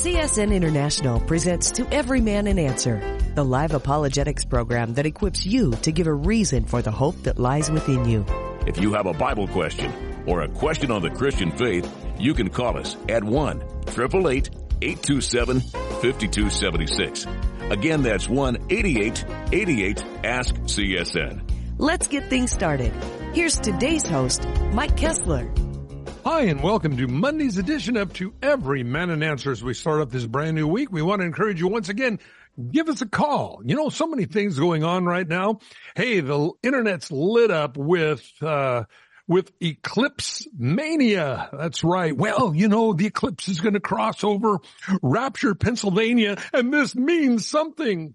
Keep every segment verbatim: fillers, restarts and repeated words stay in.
C S N International presents To Every Man an Answer, the live apologetics program that equips you to give a reason for the hope that lies within you. If you have a Bible question or a question on the Christian faith, you can call us at one eight eight eight, eight two seven, five two seven six. Again, that's one eight eight eight eight, ask C S N. Let's get things started. Here's today's host, Mike Kessler. Hi, and welcome to Monday's edition of To Every Man an Answer. As we start up this brand new week, we want to encourage you once again, give us a call. You know, so many things going on right now. Hey, the internet's lit up with, uh, with eclipse mania. That's right. Well, you know, the eclipse is going to cross over Rapture, Pennsylvania, and this means something.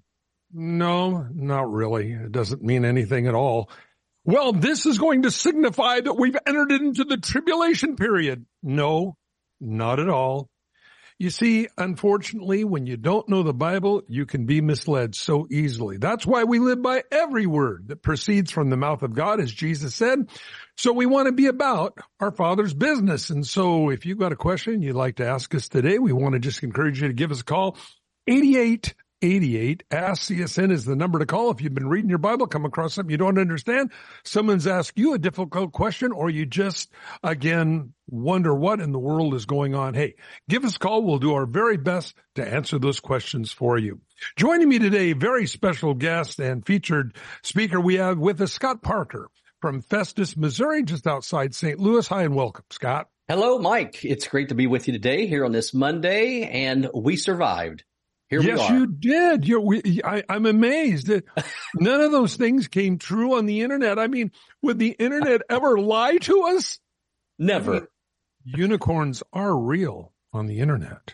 No, not really. It doesn't mean anything at all. Well, this is going to signify that we've entered into the tribulation period. No, not at all. You see, unfortunately, when you don't know the Bible, you can be misled so easily. That's why we live by every word that proceeds from the mouth of God, as Jesus said. So we want to be about our Father's business. And so if you've got a question you'd like to ask us today, we want to just encourage you to give us a call. eighty-eight eighty-eight, Ask C S N is the number to call. If you've been reading your Bible, come across something you don't understand, someone's asked you a difficult question, or you just, again, wonder what in the world is going on. Hey, give us a call. We'll do our very best to answer those questions for you. Joining me today, very special guest and featured speaker we have with us, Scott Parker from Festus, Missouri, just outside Saint Louis. Hi and welcome, Scott. Hello, Mike. It's great to be with you today here on this Monday, and we survived. Here yes, we are. you did. You're, we, I, I'm amazed that none of those things came true on the internet. I mean, would the internet ever lie to us? Never. I mean, unicorns are real on the internet.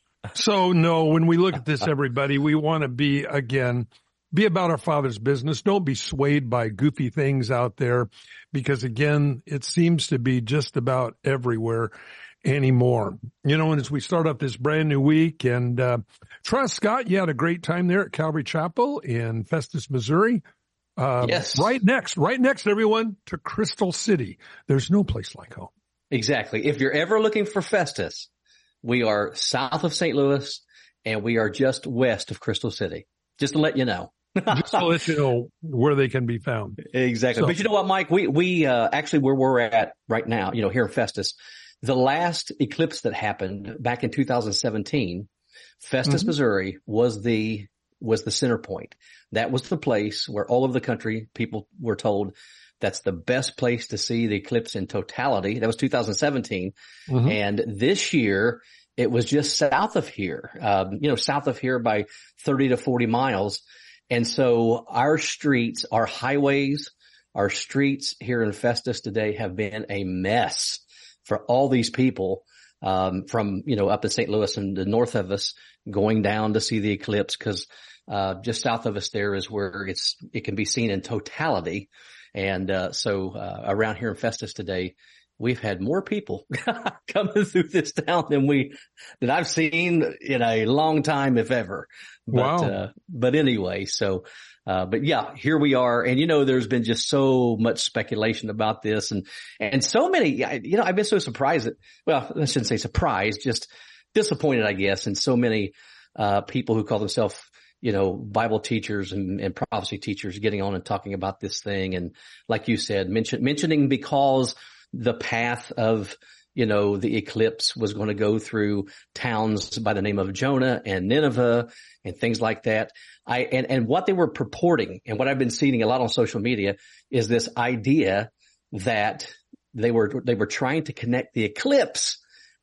So no, when we look at this, everybody, we want to be, again, be about our Father's business. Don't be swayed by goofy things out there, because again, it seems to be just about everywhere anymore. You know, and as we start up this brand new week, and uh trust, Scott, you had a great time there at Calvary Chapel in Festus, Missouri. Uh, yes. Right next, right next, everyone, to Crystal City. There's no place like home. Exactly. If you're ever looking for Festus, we are south of Saint Louis, and we are just west of Crystal City. Just to let you know. Just to let you know where they can be found. Exactly. So, but you know what, Mike? We, we, uh, actually where we're at right now, you know, here in Festus, the last eclipse that happened back in two thousand seventeen, Festus, mm-hmm. Missouri was the, was the center point. That was the place where all over the country people were told that's the best place to see the eclipse in totality. That was two thousand seventeen. Mm-hmm. And this year it was just south of here, um, you know, south of here by thirty to forty miles. And so our streets, our highways, our streets here in Festus today have been a mess for all these people, um, from, you know, up in Saint Louis and the north of us going down to see the eclipse, because, uh, just south of us there is where it's, it can be seen in totality. And, uh, so, uh, around here in Festus today, we've had more people coming through this town than we, than I've seen in a long time, if ever. But, wow. uh, but anyway, so, Uh, but yeah, here we are. And you know, there's been just so much speculation about this, and, and so many, you know, I've been so surprised that, well, I shouldn't say surprised, just disappointed, I guess, in so many, uh, people who call themselves, you know, Bible teachers and, and prophecy teachers getting on and talking about this thing. And like you said, mention, mentioning because the path of, you know, the eclipse was going to go through towns by the name of Jonah and Nineveh and things like that. I, and, and what they were purporting, and what I've been seeing a lot on social media, is this idea that they were, they were trying to connect the eclipse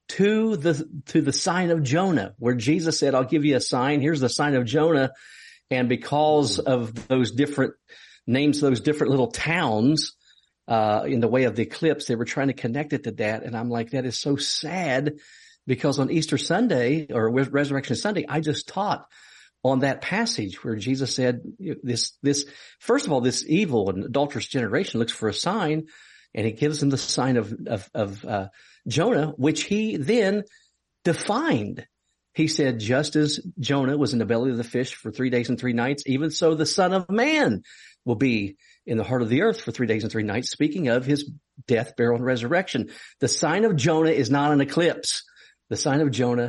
to the, to the sign of Jonah, where Jesus said, I'll give you a sign. Here's the sign of Jonah. And because of those different names, those different little towns, uh, in the way of the eclipse, they were trying to connect it to that. And I'm like, that is so sad, because on Easter Sunday or Resurrection Sunday, I just taught on that passage where Jesus said this, this, first of all, this evil and adulterous generation looks for a sign, and he gives them the sign of, of, of, uh, Jonah, which he then defined. He said, just as Jonah was in the belly of the fish for three days and three nights, even so the Son of Man will be in the heart of the earth for three days and three nights, speaking of his death, burial, and resurrection. The sign of Jonah is not an eclipse. The sign of Jonah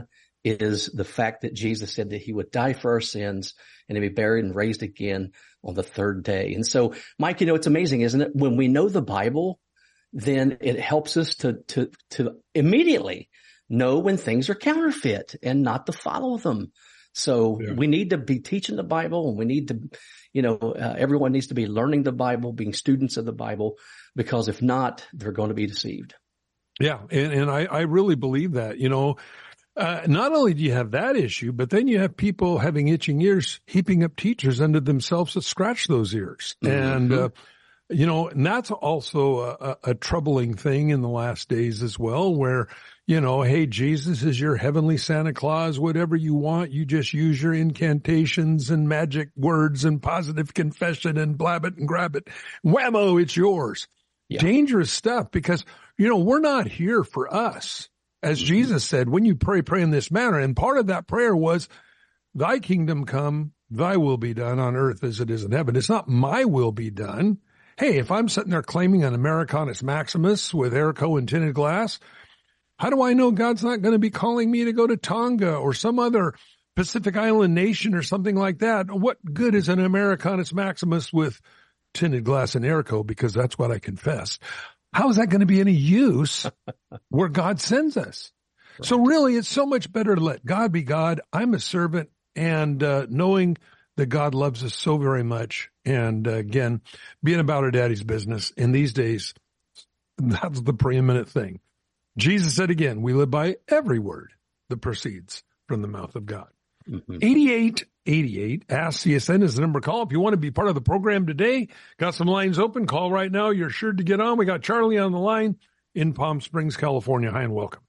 is the fact that Jesus said that he would die for our sins and to be buried and raised again on the third day. And so, Mike, you know, it's amazing, isn't it? When we know the Bible, then it helps us to, to, to immediately know when things are counterfeit and not to follow them. So yeah. we need to be teaching the Bible, and we need to, you know, uh, everyone needs to be learning the Bible, being students of the Bible, because if not, they're going to be deceived. Yeah. And, and I, I really believe that, you know, uh, not only do you have that issue, but then you have people having itching ears, heaping up teachers unto themselves that scratch those ears. Mm-hmm. And, uh, you know, and that's also a, a troubling thing in the last days as well, where, you know, hey, Jesus is your heavenly Santa Claus, whatever you want, you just use your incantations and magic words and positive confession and blab it and grab it. Whammo, it's yours. Yeah. Dangerous stuff, because, you know, we're not here for us. As mm-hmm. Jesus said, when you pray, pray in this manner. And part of that prayer was, thy kingdom come, thy will be done on earth as it is in heaven. It's not my will be done. Hey, if I'm sitting there claiming an Americanus Maximus with airco and tinted glass, how do I know God's not going to be calling me to go to Tonga or some other Pacific Island nation or something like that? What good is an Americanus Maximus with tinted glass and airco? Because that's what I confess. How is that going to be any use where God sends us? Right. So really, it's so much better to let God be God. I'm a servant, and uh, knowing that God loves us so very much. And uh, again, being about our daddy's business in these days, that's the preeminent thing. Jesus said again, we live by every word that proceeds from the mouth of God. Mm-hmm. eighty-eight eighty-eight, Ask C S N is the number to call. If you want to be part of the program today, got some lines open. Call right now. You're sure to get on. We got Charlie on the line in Palm Springs, California. Hi and welcome.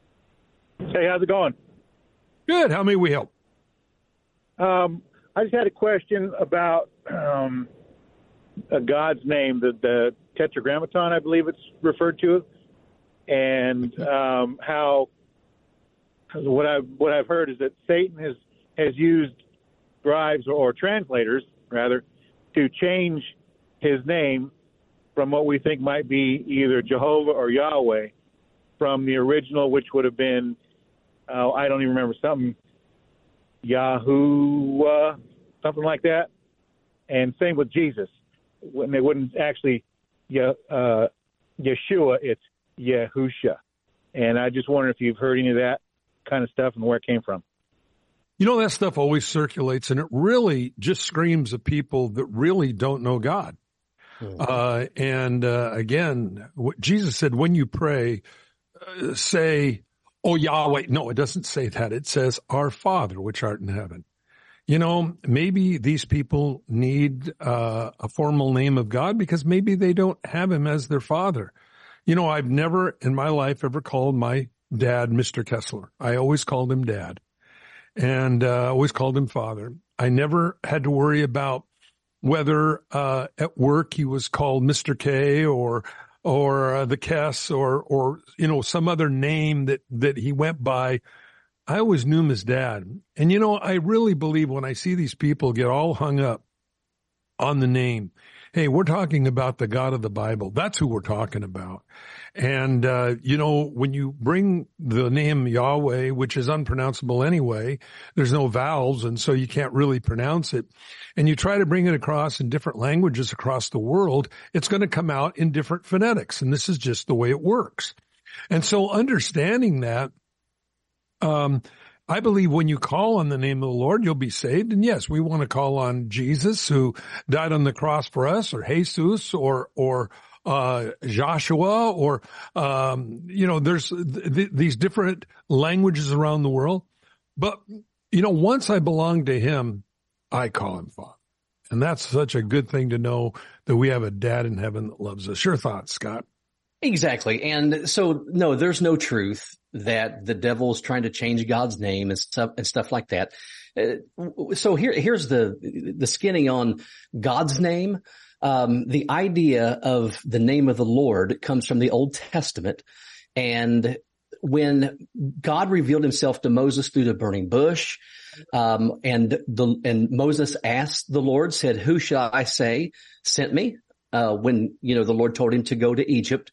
Hey, how's it going? Good. How may we help? Um, I just had a question about um, a God's name, the, the Tetragrammaton, I believe it's referred to, and um, how what I've what I've heard is that Satan has has used scribes or translators rather to change his name from what we think might be either Jehovah or Yahweh from the original, which would have been uh, I don't even remember something. Yahuwah, something like that. And same with Jesus. When they wouldn't actually uh, Yeshua, it's Yahusha. And I just wonder if you've heard any of that kind of stuff and where it came from. You know, that stuff always circulates, and it really just screams of people that really don't know God. Mm-hmm. Uh, and uh, again, what Jesus said, when you pray, uh, say, oh, Yahweh. No, it doesn't say that. It says, our Father, which art in heaven. You know, maybe these people need uh, a formal name of God because maybe they don't have him as their father. You know, I've never in my life ever called my dad Mister Kessler. I always called him Dad, and uh, always called him Father. I never had to worry about whether uh, at work he was called Mister K or or uh, the Kess or or you know some other name that that he went by. I always knew him as Dad. And, you know, I really believe when I see these people get all hung up on the name, hey, we're talking about the God of the Bible. That's who we're talking about. And, uh, you know, when you bring the name Yahweh, which is unpronounceable anyway, there's no vowels, and so you can't really pronounce it, and you try to bring it across in different languages across the world, it's going to come out in different phonetics. And this is just the way it works. And so understanding that, Um, I believe when you call on the name of the Lord, you'll be saved. And yes, we want to call on Jesus who died on the cross for us, or Jesus, or, or, uh, Joshua, or, um, you know, there's th- th- these different languages around the world. But, you know, once I belong to him, I call him Father. And that's such a good thing to know that we have a dad in heaven that loves us. Your thoughts, Scott? Exactly. And so, no, there's no truth that the devil is trying to change God's name and stuff and stuff like that. Uh, so here, here's the, the skinny on God's name. Um, the idea of the name of the Lord comes from the Old Testament. And when God revealed himself to Moses through the burning bush, um, and the, and Moses asked the Lord, said, who shall I say sent me? Uh, when, you know, the Lord told him to go to Egypt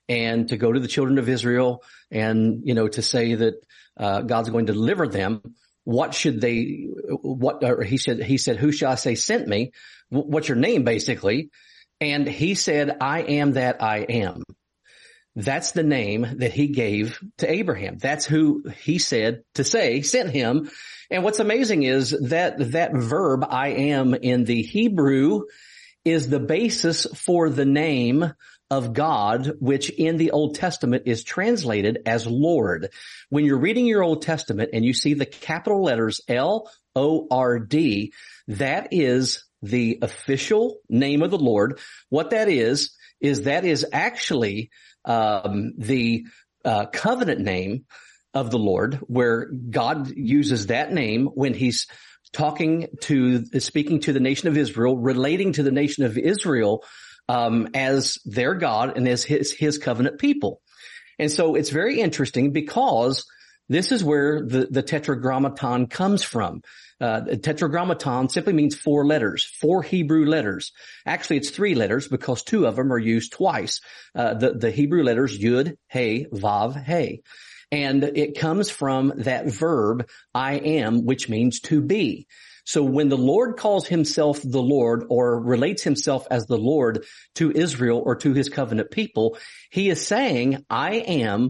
and to go to the children of Israel and, you know, to say that, uh, God's going to deliver them. What should they, what, or he said, he said, who shall I say sent me? What's your name, basically? And he said, I am that I am. That's the name that he gave to Abraham. That's who he said to say sent him. And what's amazing is that that verb, I am, in the Hebrew is the basis for the name of God, which in the Old Testament is translated as Lord. When you're reading your Old Testament and you see the capital letters L O R D, that is the official name of the Lord. What that is, is that is actually um the uh covenant name of the Lord, where God uses that name when he's talking to, speaking to the nation of Israel, relating to the nation of Israel um as their God and as his, his covenant people. And so it's very interesting because this is where the, the tetragrammaton comes from. Uh, the tetragrammaton simply means four letters, four Hebrew letters. Actually, it's three letters because two of them are used twice. Uh, the, the Hebrew letters Yud, Hey, Vav, Hey. And it comes from that verb, I am, which means to be. So when the Lord calls himself the Lord or relates himself as the Lord to Israel or to his covenant people, he is saying, I am,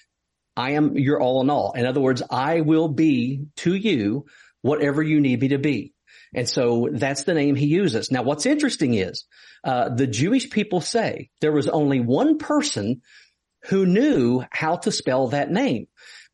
I am your all in all. In other words, I will be to you whatever you need me to be. And so that's the name he uses. Now, what's interesting is, uh, the Jewish people say there was only one person who knew how to spell that name,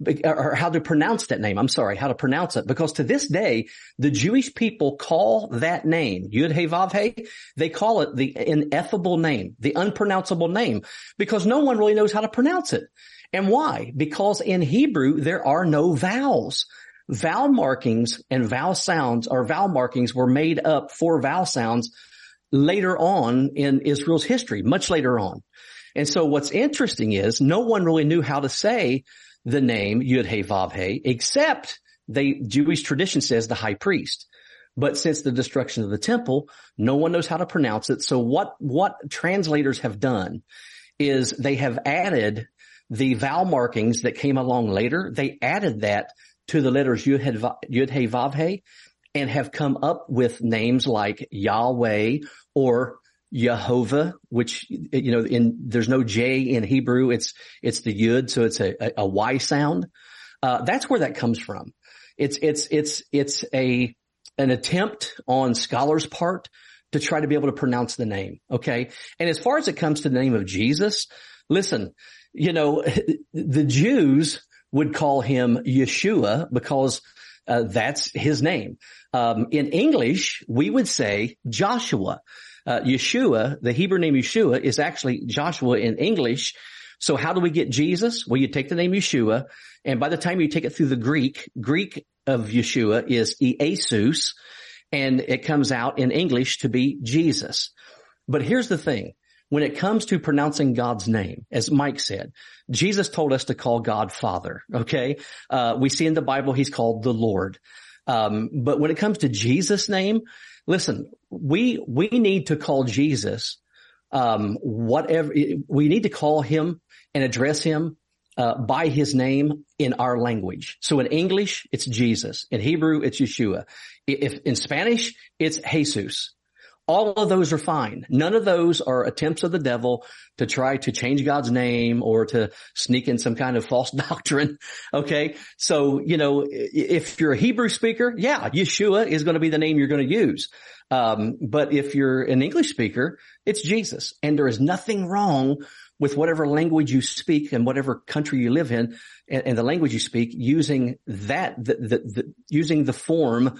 or how to pronounce that name. I'm sorry, how to pronounce it. Because to this day, the Jewish people call that name, Yud Hey Vav Hey, they call it the ineffable name, the unpronounceable name, because no one really knows how to pronounce it. And why? Because in Hebrew, there are no vowels. Vowel markings and vowel sounds, or vowel markings, were made up for vowel sounds later on in Israel's history, much later on. And so what's interesting is no one really knew how to say the name Yud Hey Vav Hey, except the Jewish tradition says the high priest. But since the destruction of the temple, no one knows how to pronounce it. So what, what translators have done is they have added the vowel markings that came along later. They added that to the letters Yud Hey Vav Hey and have come up with names like Yahweh or Yehovah, which, you know, in, there's no J in Hebrew. It's, it's the Yud. So it's a, a, a Y sound. Uh, that's where that comes from. It's, it's, it's, it's a, an attempt on scholars' part to try to be able to pronounce the name. Okay. And as far as it comes to the name of Jesus, listen, you know, the Jews would call him Yeshua because uh, that's his name. Um, in English, we would say Joshua. Uh, Yeshua, the Hebrew name Yeshua, is actually Joshua in English. So how do we get Jesus? Well, you take the name Yeshua, and by the time you take it through the Greek, Greek of Yeshua is Iesus, and it comes out in English to be Jesus. But here's the thing. When it comes to pronouncing God's name, as Mike said, Jesus told us to call God Father, okay? Uh, we see in the Bible he's called the Lord. Um, but when it comes to Jesus' name, listen, we, we need to call Jesus, um, whatever, we need to call him and address him, uh, by his name in our language. So in English, it's Jesus. In Hebrew, it's Yeshua. If in Spanish, it's Jesus. All of those are fine. None of those are attempts of the devil to try to change God's name or to sneak in some kind of false doctrine. Okay. So, you know, if you're a Hebrew speaker, yeah, Yeshua is going to be the name you're going to use. Um, but if you're an English speaker, it's Jesus. And there is nothing wrong with whatever language you speak and whatever country you live in and, and the language you speak, using that, the, the, the, using the form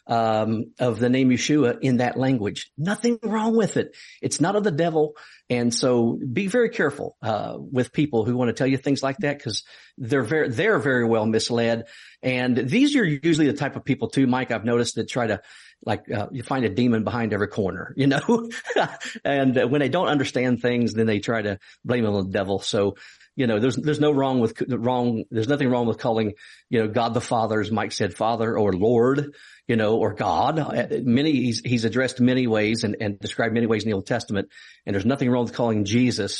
Um, of the name Yeshua in that language. Nothing wrong with it. It's not of the devil. And so be very careful, uh, with people who want to tell you things like that, because they're very, they're very well misled. And these are usually the type of people too, Mike, I've noticed, that try to, like, uh, you find a demon behind every corner, you know, and uh, when they don't understand things, then they try to blame it on the devil. So, you know, there's, there's no wrong with, wrong, there's nothing wrong with calling, you know, God the Father, as Mike said, Father, or Lord, you know, or God. Many, he's, he's addressed many ways and, and described many ways in the Old Testament. And there's nothing wrong with calling Jesus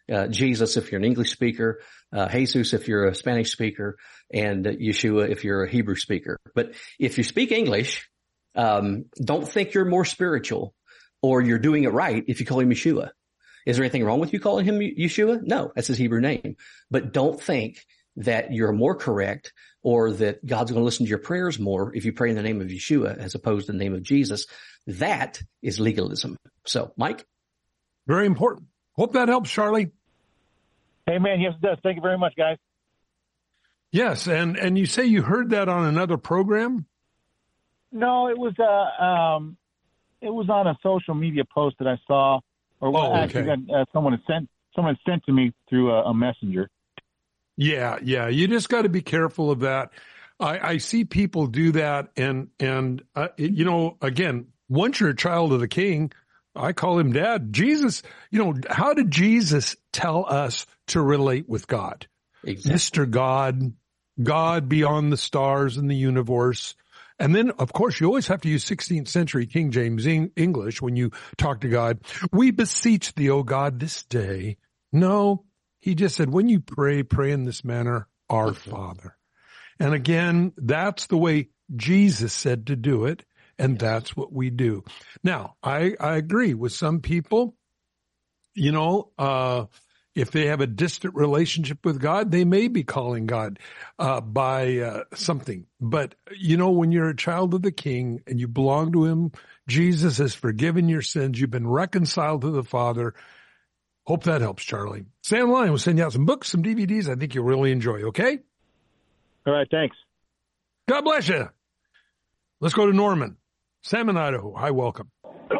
uh, Jesus if you're an English speaker, uh, Jesus if you're a Spanish speaker, and uh, Yeshua if you're a Hebrew speaker. But if you speak English, um, don't think you're more spiritual or you're doing it right if you call him Yeshua. Is there anything wrong with you calling him Yeshua? No, that's his Hebrew name. But don't think that you're more correct or that God's going to listen to your prayers more if you pray in the name of Yeshua as opposed to the name of Jesus. That is legalism. So, Mike? Very important. Hope that helps, Charlie. Amen. Yes, it does. Thank you very much, guys. Yes, and, and you say you heard that on another program? No, it was uh, um, it was on a social media post that I saw, or Oh, actually okay. that, uh, someone had sent someone had sent to me through a, a messenger. Yeah, yeah. You just got to be careful of that. I, I see people do that, and and uh, it- you know, again, once you're a child of the King, I call him Dad. Jesus, you know, how did Jesus tell us to relate with God? Exactly. Mister God, God beyond the stars and the universe. And then, of course, you always have to use sixteenth century King James Eng- English when you talk to God. We beseech thee, O God, this day. No, he just said, when you pray, pray in this manner, our Father. And again, that's the way Jesus said to do it. And that's what we do. Now, I, I agree with some people, you know, uh, if they have a distant relationship with God, they may be calling God uh, by uh, something. But, you know, when you're a child of the King and you belong to him, Jesus has forgiven your sins. You've been reconciled to the Father. Hope that helps, Charlie. Stay online. We'll send you out some books, some D V Ds I think you'll really enjoy, okay? All right, thanks. God bless you. Let's go to Norman. Sam in Idaho. Hi, welcome.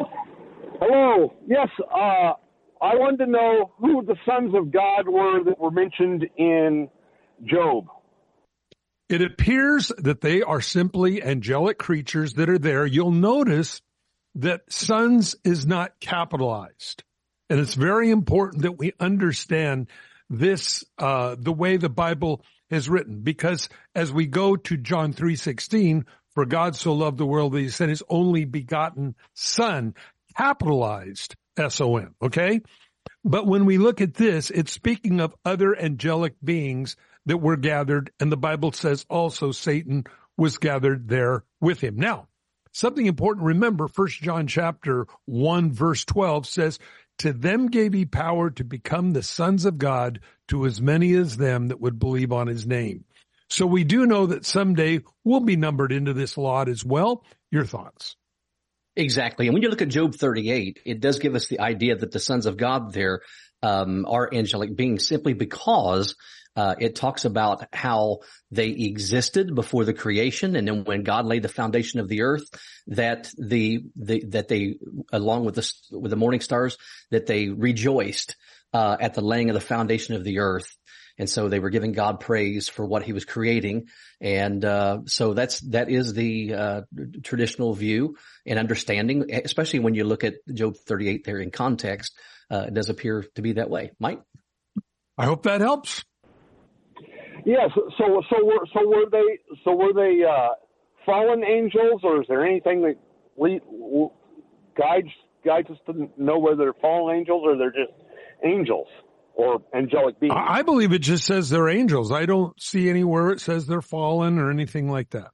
Hello. Yes, uh, I wanted to know who the sons of God were that were mentioned in Job. It appears that they are simply angelic creatures that are there. You'll notice that sons is not capitalized. And it's very important that we understand this, uh, the way the Bible is written, because as we go to John three sixteen, for God so loved the world that he sent his only begotten son, capitalized S O N, okay? But when we look at this, it's speaking of other angelic beings that were gathered, and the Bible says also Satan was gathered there with him. Now, something important to remember, First John chapter one, verse twelve says, to them gave he power to become the sons of God, to as many as them that would believe on his name. So we do know that someday we'll be numbered into this lot as well. Your thoughts? Exactly. And when you look at Job thirty-eight, it does give us the idea that the sons of God there um, are angelic beings simply because uh, it talks about how they existed before the creation, and then when God laid the foundation of the earth, that the, the that they, along with the with the morning stars, that they rejoiced uh, at the laying of the foundation of the earth. And so they were giving God praise for what he was creating. And, uh, so that's, that is the, uh, traditional view and understanding, especially when you look at Job thirty-eight there in context. Uh, it does appear to be that way. Mike? I hope that helps. Yes. So, so were, so were they, so were they, uh, fallen angels, or is there anything that lead, guides, guides us to know whether they're fallen angels or they're just angels? Or angelic beings? I believe it just says they're angels. I don't see anywhere it says they're fallen or anything like that.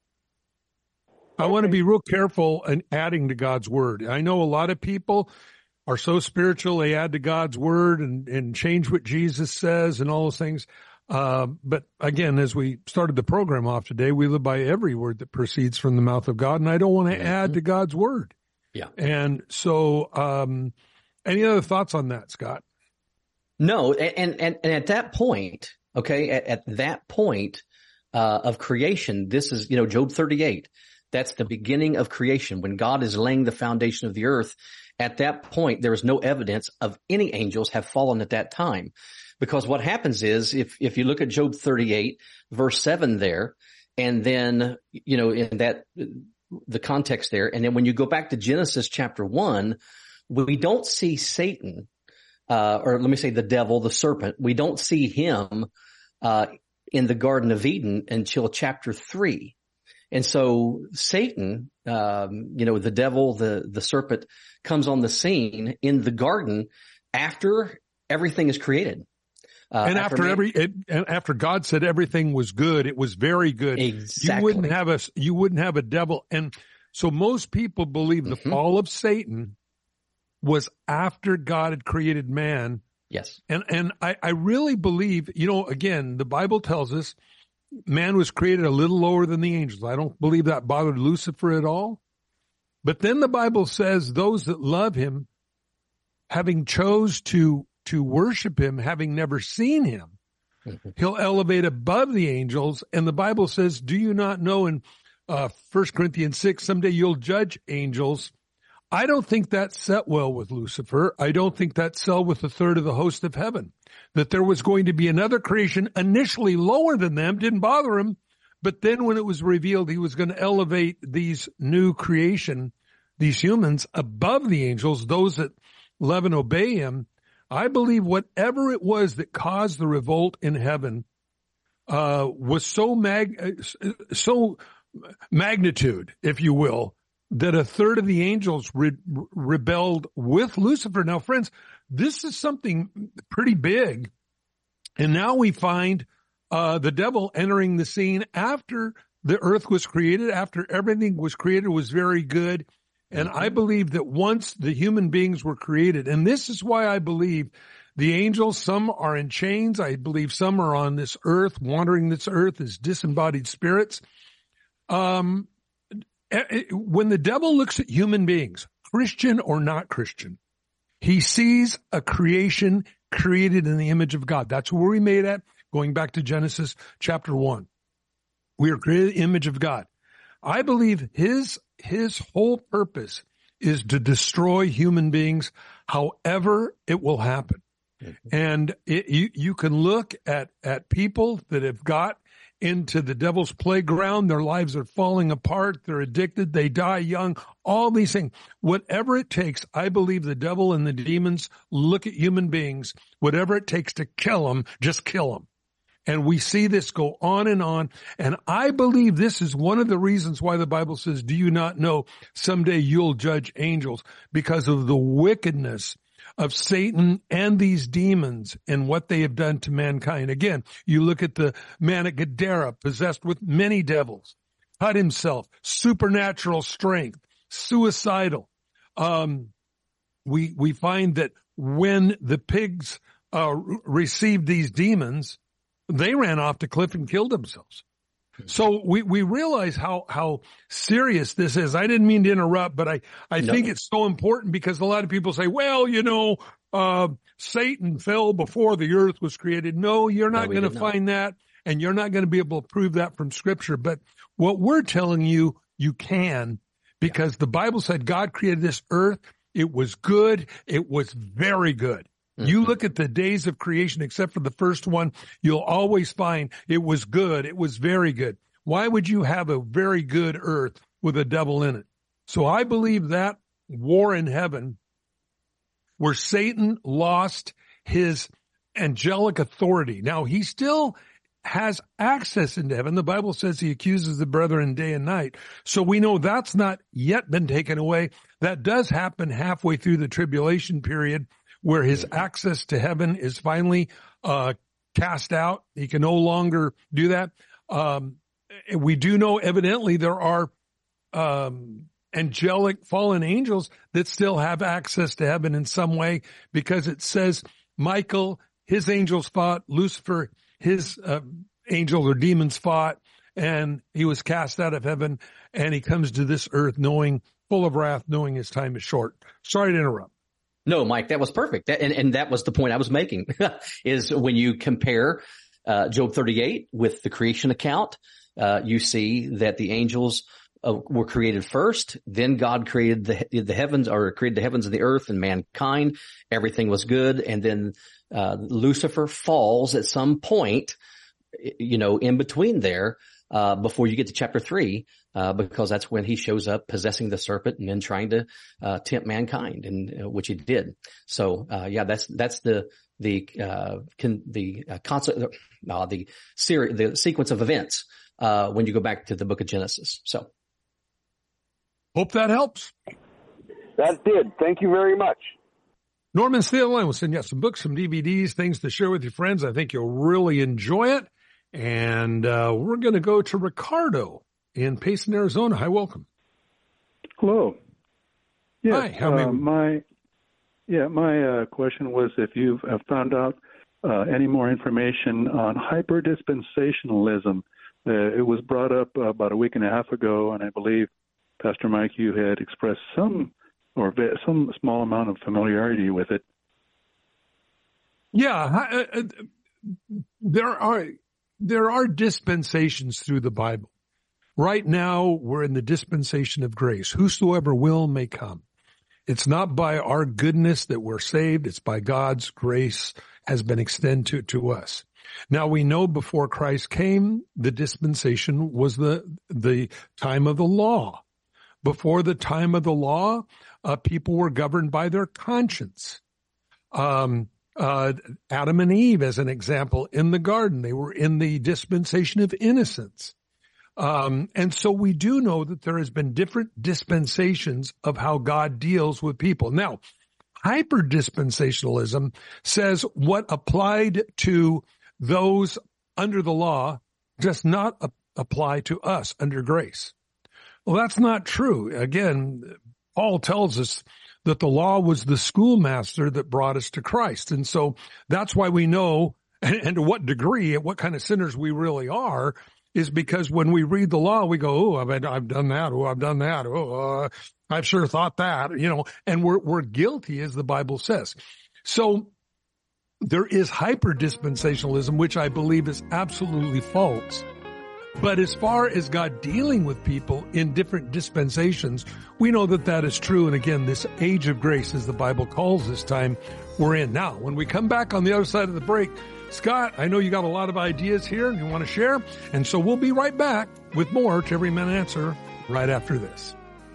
I Okay. want to be real careful in adding to God's word. I know a lot of people are so spiritual, they add to God's word and, and change what Jesus says and all those things. Uh, but again, as we started the program off today, we live by every word that proceeds from the mouth of God, and I don't want to Mm-hmm. add to God's word. Yeah. And so, um, any other thoughts on that, Scott? No. And, and, and at that point, okay, at, at that point, uh, of creation, this is, you know, Job thirty-eight. That's the beginning of creation. When God is laying the foundation of the earth, at that point, there is no evidence of any angels have fallen at that time. Because what happens is, if, if you look at Job thirty-eight, verse seven there, and then, you know, in that, the context there, and then when you go back to Genesis chapter one, we don't see Satan, uh, or let me say the devil, the serpent, we don't see him, uh, in the Garden of Eden until chapter three. And so Satan, um, you know, the devil, the, the serpent comes on the scene in the garden after everything is created. Uh, and after, after man, every, it, and after God said everything was good, it was very good. Exactly. You wouldn't have a, you wouldn't have a devil. And so most people believe the mm-hmm. fall of Satan was after God had created man. Yes. And, and I, I really believe, you know, again, the Bible tells us man was created a little lower than the angels. I don't believe that bothered Lucifer at all. But then the Bible says those that love him, having chose to to worship him, having never seen him, mm-hmm. he'll elevate above the angels. And the Bible says, do you not know in uh, First Corinthians six, someday you'll judge angels? I don't think that set well with Lucifer. I don't think that set with a third of the host of heaven. That there was going to be another creation initially lower than them, didn't bother him. But then when it was revealed he was going to elevate these new creation, these humans above the angels, those that love and obey him, I believe whatever it was that caused the revolt in heaven uh, was so mag, so magnitude, if you will, that a third of the angels re- rebelled with Lucifer. Now, friends, this is something pretty big. And now we find uh, the devil entering the scene after the earth was created, after everything was created was very good. And I believe that once the human beings were created, and this is why I believe the angels, some are in chains. I believe some are on this earth, wandering this earth as disembodied spirits. Um, when the devil looks at human beings, Christian or not Christian, he sees a creation created in the image of God. That's where we made at, going back to Genesis chapter one. We are created in the image of God. I believe his his whole purpose is to destroy human beings however it will happen. Mm-hmm. And it, you, you can look at, at people that have got into the devil's playground. Their lives are falling apart. They're addicted. They die young. All these things. Whatever it takes, I believe the devil and the demons look at human beings. Whatever it takes to kill them, just kill them. And we see this go on and on. And I believe this is one of the reasons why the Bible says, do you not know someday you'll judge angels? Because of the wickedness of Satan and these demons and what they have done to mankind. Again, you look at the man at Gadara, possessed with many devils, cut himself, supernatural strength, suicidal. Um, we, we find that when the pigs uh, received these demons, they ran off the cliff and killed themselves. So we, we realize how, how serious this is. I didn't mean to interrupt, but I, I no. think it's so important because a lot of people say, well, you know, uh, Satan fell before the earth was created. No, you're not no, going to find that, and you're not going to be able to prove that from scripture. But what we're telling you, you can, because yeah. the Bible said God created this earth. It was good. It was very good. You look at the days of creation, except for the first one, you'll always find it was good. It was very good. Why would you have a very good earth with a devil in it? So I believe that war in heaven, where Satan lost his angelic authority. Now, he still has access into heaven. The Bible says he accuses the brethren day and night. So we know that's not yet been taken away. That does happen halfway through the tribulation period, where his access to heaven is finally uh cast out. He can no longer do that. Um we do know evidently there are um angelic fallen angels that still have access to heaven in some way, because it says Michael, his angels fought, Lucifer, his uh, angels or demons fought, and he was cast out of heaven, and he comes to this earth knowing, full of wrath, knowing his time is short. Sorry to interrupt. No, Mike, that was perfect. That, and, and that was the point I was making, is when you compare uh, Job thirty-eight with the creation account, uh, you see that the angels uh, were created first. Then God created the, the heavens, or created the heavens and the earth and mankind. Everything was good. And then uh, Lucifer falls at some point, you know, in between there, uh, before you get to chapter three. Uh, because that's when he shows up possessing the serpent and then trying to, uh, tempt mankind, and, uh, which he did. So, uh, yeah, that's, that's the, the, uh, can, the, uh, concept, uh, the series, the sequence of events, uh, when you go back to the book of Genesis. So. Hope that helps. That did. Thank you very much. Norman, stay on the line. We'll send you out some books, some D V Ds, things to share with your friends. I think you'll really enjoy it. And uh, we're going to go to Ricardo in Payson, Arizona. Hi, welcome. Hello. Yeah, Hi, how may uh, we... my yeah, my uh, question was if you've uh, found out uh, any more information on hyperdispensationalism. Uh, it was brought up uh, about a week and a half ago, and I believe Pastor Mike, you had expressed some or some small amount of familiarity with it. Yeah, uh, there are there are dispensations through the Bible. Right now, we're in the dispensation of grace. Whosoever will may come. It's not by our goodness that we're saved. It's by God's grace has been extended to, to us. Now, we know before Christ came, the dispensation was the the time of the law. Before the time of the law, uh, people were governed by their conscience. Um, uh, Adam and Eve, as an example, in the garden, they were in the dispensation of innocence. Um, and so we do know that there has been different dispensations of how God deals with people. Now, hyper-dispensationalism says what applied to those under the law does not a- apply to us under grace. Well, that's not true. Again, Paul tells us that the law was the schoolmaster that brought us to Christ. And so that's why we know, and, and to what degree, and what kind of sinners we really are, is because when we read the law, we go, oh, I've, I've done that. Oh, I've done that. Oh, uh, I've sure thought that, you know, and we're, we're guilty, as the Bible says. So there is hyper-dispensationalism, which I believe is absolutely false. But as far as God dealing with people in different dispensations, we know that that is true. And again, this age of grace, as the Bible calls this time, we're in. Now, when we come back on the other side of the break, Scott, I know you got a lot of ideas here and you want to share. And so we'll be right back with more To Every Man Answer right after this.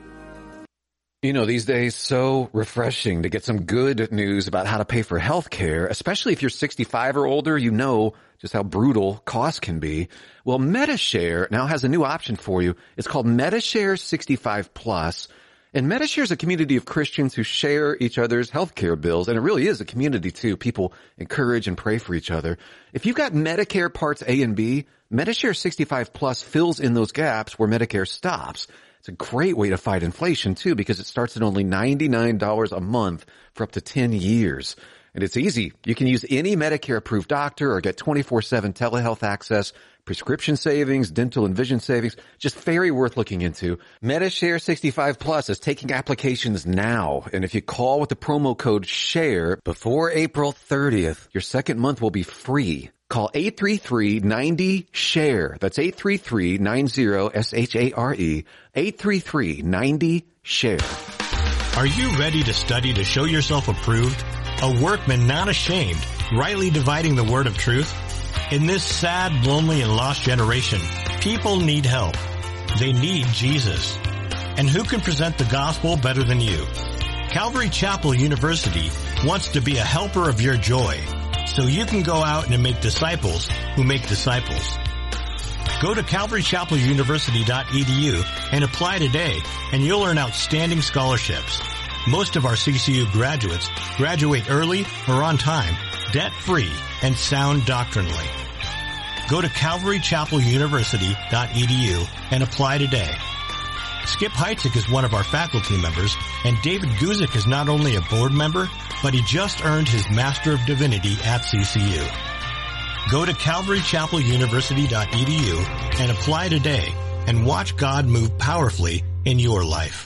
You know, these days, so refreshing to get some good news about how to pay for health care, especially if you're sixty-five or older. You know just how brutal costs can be. Well, Medi-Share now has a new option for you. It's called Medi-Share sixty-five plus. And Medi-Share is a community of Christians who share each other's healthcare bills. And it really is a community, too. People encourage and pray for each other. If you've got Medicare Parts A and B, Medi-Share sixty-five plus fills in those gaps where Medicare stops. It's a great way to fight inflation, too, because it starts at only ninety-nine dollars a month for up to ten years. And it's easy. You can use any Medicare-approved doctor or get twenty-four seven telehealth access, prescription savings, dental and vision savings. Just very worth looking into. Medi-Share sixty-five plus is taking applications now. And if you call with the promo code SHARE before April thirtieth, your second month will be free. Call eight three three, nine zero, SHARE. That's eight three three, nine zero, S H A R E. eight three three, nine zero, SHARE. Are you ready to study to show yourself approved? A workman not ashamed, rightly dividing the word of truth? In this sad, lonely, and lost generation, people need help. They need Jesus. And who can present the gospel better than you? Calvary Chapel University wants to be a helper of your joy, so you can go out and make disciples who make disciples. Go to calvary chapel university dot e d u and apply today, and you'll earn outstanding scholarships. Most of our C C U graduates graduate early or on time, debt-free, and sound doctrinally. Go to calvary chapel university dot e d u and apply today. Skip Heitzig is one of our faculty members, and David Guzik is not only a board member, but he just earned his Master of Divinity at C C U. Go to calvary chapel university dot e d u and apply today and watch God move powerfully in your life.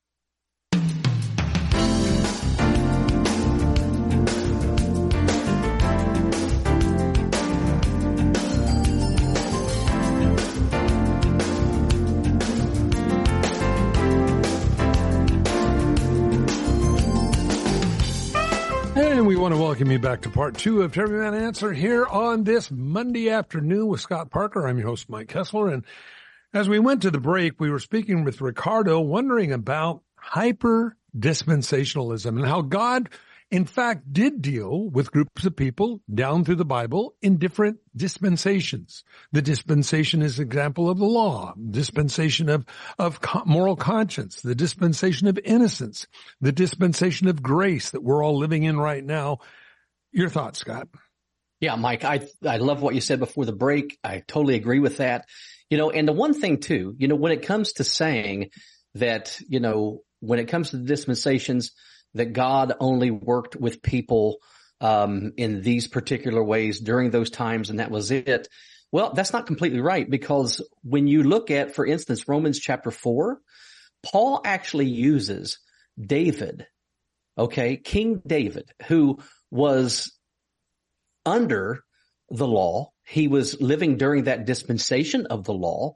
And we want to welcome you back to part two of To Every Man Answer here on this Monday afternoon with Scott Parker. I'm your host, Mike Kessler. And as we went to the break, we were speaking with Ricardo, wondering about hyper-dispensationalism and how God in fact, did deal with groups of people down through the Bible in different dispensations. The dispensation is an example of the law, dispensation of, of moral conscience, the dispensation of innocence, the dispensation of grace that we're all living in right now. Your thoughts, Scott? Yeah, Mike, I, I love what you said before the break. I totally agree with that. You know, and the one thing too, you know, when it comes to saying that, you know, when it comes to the dispensations, that God only worked with people um in these particular ways during those times and that was it. Well, that's not completely right, because when you look at, for instance, Romans chapter four, Paul actually uses David, okay, King David, who was under the law. He was living during that dispensation of the law.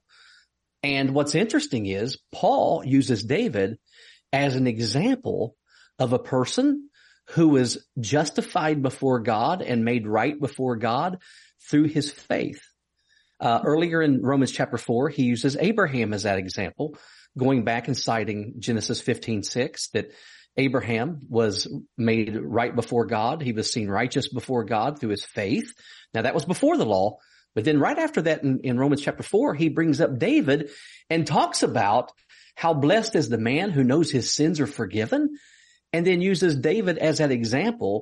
And what's interesting is Paul uses David as an example of a person who is justified before God and made right before God through his faith. Uh, earlier in Romans chapter four, he uses Abraham as that example, going back and citing Genesis fifteen six, that Abraham was made right before God. He was seen righteous before God through his faith. Now that was before the law, but then right after that in, in Romans chapter four, he brings up David and talks about how blessed is the man who knows his sins are forgiven, and then uses David as that example,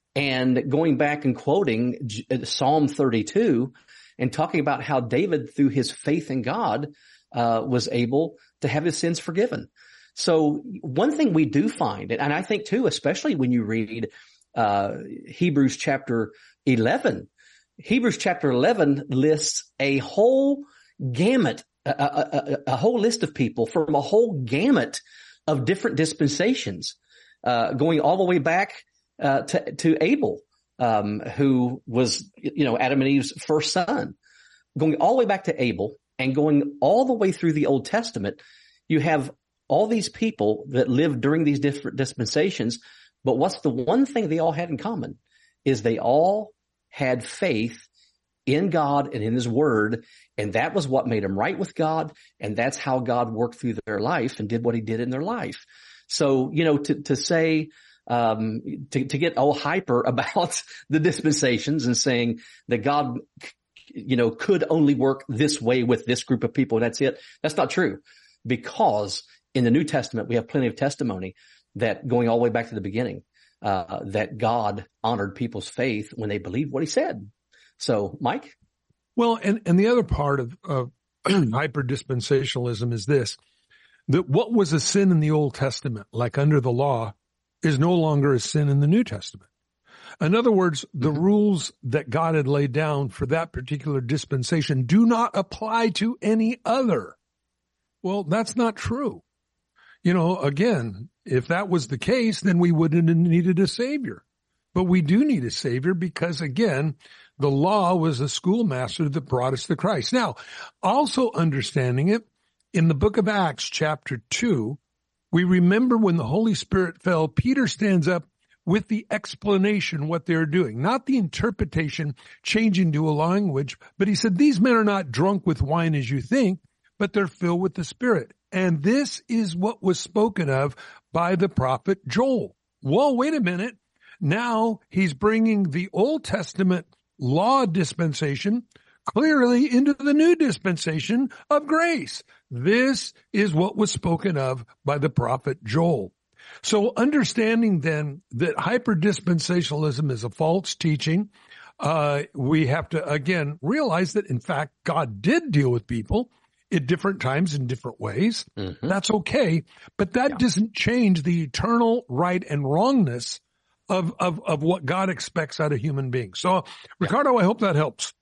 and going back and quoting Psalm thirty-two and talking about how David, through his faith in God, uh, was able to have his sins forgiven. So one thing we do find, and I think too, especially when you read uh Hebrews chapter eleven, Hebrews chapter eleven lists a whole gamut, a, a, a, a whole list of people from a whole gamut of different dispensations, uh going all the way back uh to, to Abel, um who was, you know, Adam and Eve's first son, going all the way back to Abel and going all the way through the Old Testament. You have all these people that lived during these different dispensations, but what's the one thing they all had in common is they all had faith in God and in his word, and that was what made them right with God, and that's how God worked through their life and did what he did in their life. So, you know, to, to say, um, to, to get all hyper about the dispensations and saying that God, you know, could only work this way with this group of people, that's it. That's not true, because in the New Testament, we have plenty of testimony that, going all the way back to the beginning, uh, that God honored people's faith when they believed what he said. So, Mike? Well, and, and the other part of, of hyper-dispensationalism is this, that what was a sin in the Old Testament, like under the law, is no longer a sin in the New Testament. In other words, the mm-hmm. rules that God had laid down for that particular dispensation do not apply to any other. Well, that's not true. You know, again, if that was the case, then we wouldn't have needed a savior. But we do need a savior because, again, the law was a schoolmaster that brought us to Christ. Now, also understanding it, in the book of Acts, chapter two, we remember when the Holy Spirit fell, Peter stands up with the explanation what they're doing, not the interpretation changing to a language, but he said, these men are not drunk with wine as you think, but they're filled with the Spirit. And this is what was spoken of by the prophet Joel. Well, wait a minute. Now he's bringing the Old Testament law dispensation clearly into the new dispensation of grace. This is what was spoken of by the prophet Joel. So understanding then that hyper-dispensationalism is a false teaching, uh, we have to, again, realize that, in fact, God did deal with people at different times in different ways. Mm-hmm. That's okay. But that yeah. doesn't change the eternal right and wrongness of, of, of what God expects out of human beings. So, Ricardo, I hope that helps.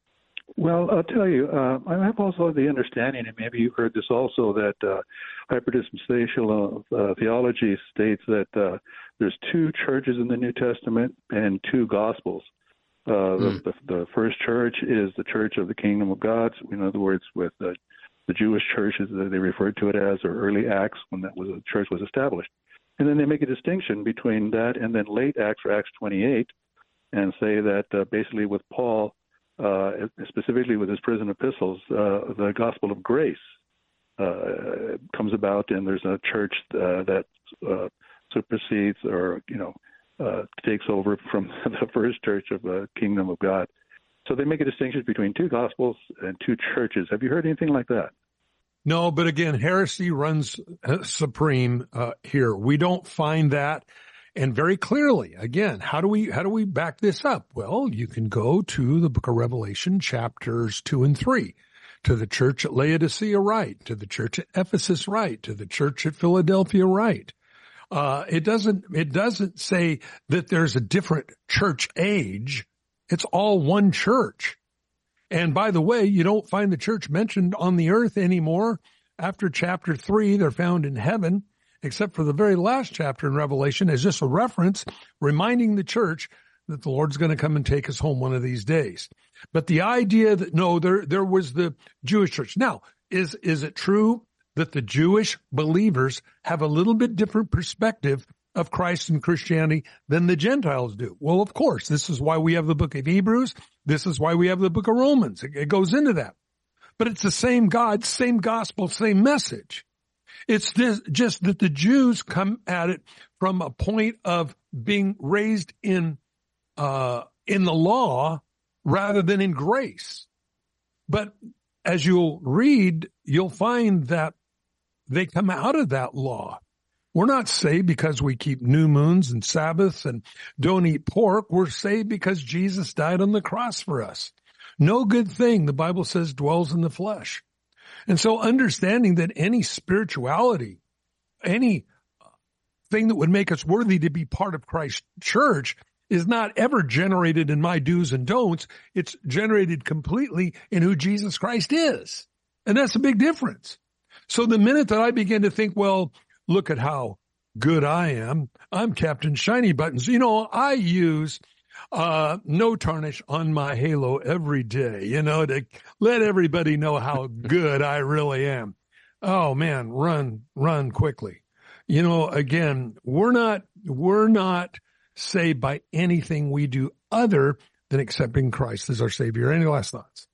Well, I'll tell you, uh, I have also the understanding, and maybe you heard this also, that uh, hyperdispensational uh, theology states that uh, there's two churches in the New Testament and two gospels. Uh, mm. the, the, the first church is the church of the kingdom of God. In other words, with the, the Jewish churches, they referred to it as, or early Acts, when that was a church was established. And then they make a distinction between that and then late Acts, or Acts twenty-eight, and say that uh, basically with Paul, uh, specifically with his prison epistles, uh, the gospel of grace uh, comes about, and there's a church uh, that uh, supersedes, or, you know, uh, takes over from the first church of the kingdom of God. So they make a distinction between two gospels and two churches. Have you heard anything like that? No, but again, heresy runs uh, supreme uh, here. We don't find that. And very clearly, again, how do we how do we back this up? Well, you can go to the book of Revelation, chapters two and three, to the church at Laodicea, right? To the church at Ephesus, right? To the church at Philadelphia, right? Uh, it doesn't it doesn't say that there's a different church age. It's all one church. And by the way, you don't find the church mentioned on the earth anymore. After chapter three, they're found in heaven, except for the very last chapter in Revelation is just a reference reminding the church that the Lord's going to come and take us home one of these days. But the idea that, no, there, there was the Jewish church. Now, is, is it true that the Jewish believers have a little bit different perspective of Christ and Christianity than the Gentiles do? Well, of course, this is why we have the book of Hebrews. This is why we have the book of Romans. It, it goes into that. But it's the same God, same gospel, same message. It's this, just that the Jews come at it from a point of being raised in, uh, in the law rather than in grace. But as you'll read, you'll find that they come out of that law. We're not saved because we keep new moons and Sabbaths and don't eat pork. We're saved because Jesus died on the cross for us. No good thing, the Bible says, dwells in the flesh. And so understanding that any spirituality, any thing that would make us worthy to be part of Christ's church is not ever generated in my do's and don'ts. It's generated completely in who Jesus Christ is. And that's a big difference. So the minute that I begin to think, well, look at how good I am, I'm Captain Shiny Buttons. You know, I use Uh, no tarnish on my halo every day, you know, to let everybody know how good I really am. Oh man, run, run quickly. You know, again, we're not, we're not saved by anything we do other than accepting Christ as our Savior. Any last thoughts?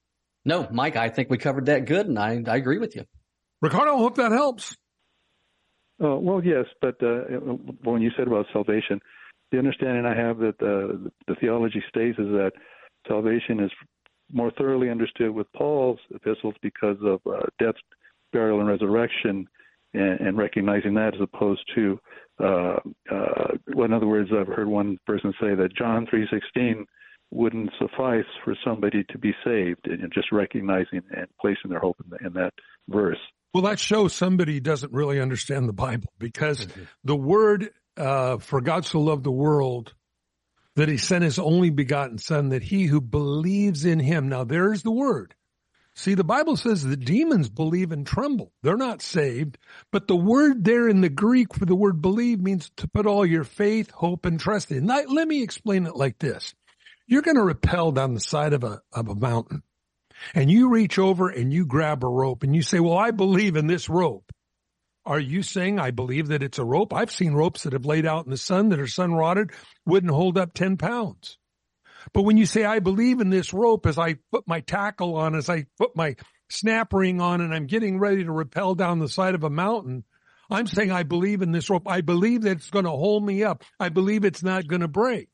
No, Mike, I think we covered that good, and I, I agree with you. Ricardo, I hope that helps. Uh, well, yes, but uh, when you said about salvation, the understanding I have that uh, the theology states is that salvation is more thoroughly understood with Paul's epistles because of uh, death, burial, and resurrection, and, and recognizing that as opposed to, uh, uh, well, in other words, I've heard one person say that John three sixteen wouldn't suffice for somebody to be saved, and just recognizing and placing their hope in, the, in that verse. Well, that shows somebody doesn't really understand the Bible, because mm-hmm. the word Uh, for God so loved the world that he sent his only begotten son, that he who believes in him. Now there's the word. See, the Bible says the demons believe and tremble. They're not saved, but the word there in the Greek for the word believe means to put all your faith, hope, and trust in. Now, let me explain it like this. You're going to rappel down the side of a, of a mountain, and you reach over and you grab a rope and you say, well, I believe in this rope. Are you saying I believe that it's a rope? I've seen ropes that have laid out in the sun that are sun rotted, wouldn't hold up ten pounds. But when you say I believe in this rope, as I put my tackle on, as I put my snap ring on, and I'm getting ready to rappel down the side of a mountain, I'm saying I believe in this rope. I believe that it's going to hold me up. I believe it's not going to break.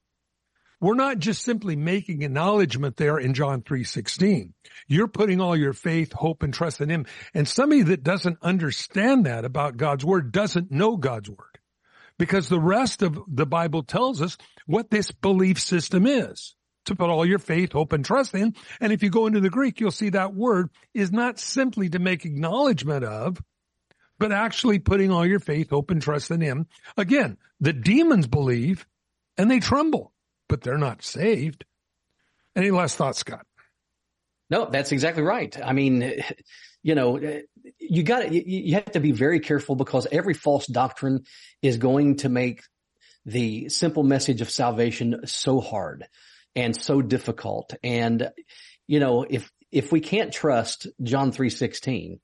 We're not just simply making acknowledgement there in John three sixteen. You're putting all your faith, hope, and trust in him. And somebody that doesn't understand that about God's word doesn't know God's word, because the rest of the Bible tells us what this belief system is, to put all your faith, hope, and trust in. And if you go into the Greek, you'll see that word is not simply to make acknowledgement of, but actually putting all your faith, hope, and trust in him. Again, the demons believe and they tremble, but they're not saved. Any last thoughts, Scott? No, that's exactly right. I mean, you know, you got you, you have to be very careful, because every false doctrine is going to make the simple message of salvation so hard and so difficult. And, you know, if, if we can't trust John three sixteen,